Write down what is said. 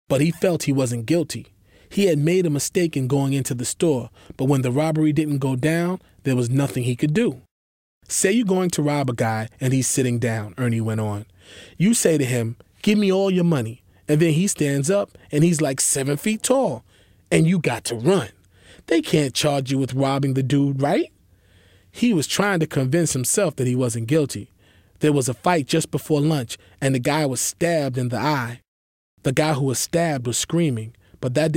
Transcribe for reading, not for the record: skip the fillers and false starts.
but he felt he wasn't guilty. He had made a mistake in going into the store, but when the robbery didn't go down, there was nothing he could do. Say you're going to rob a guy and he's sitting down, Ernie went on. You say to him, "Give me all your money." And then he stands up and he's like 7 feet tall. And you got to run. They can't charge you with robbing the dude, right? He was trying to convince himself that he wasn't guilty. There was a fight just before lunch, and the guy was stabbed in the eye. The guy who was stabbed was screaming, but that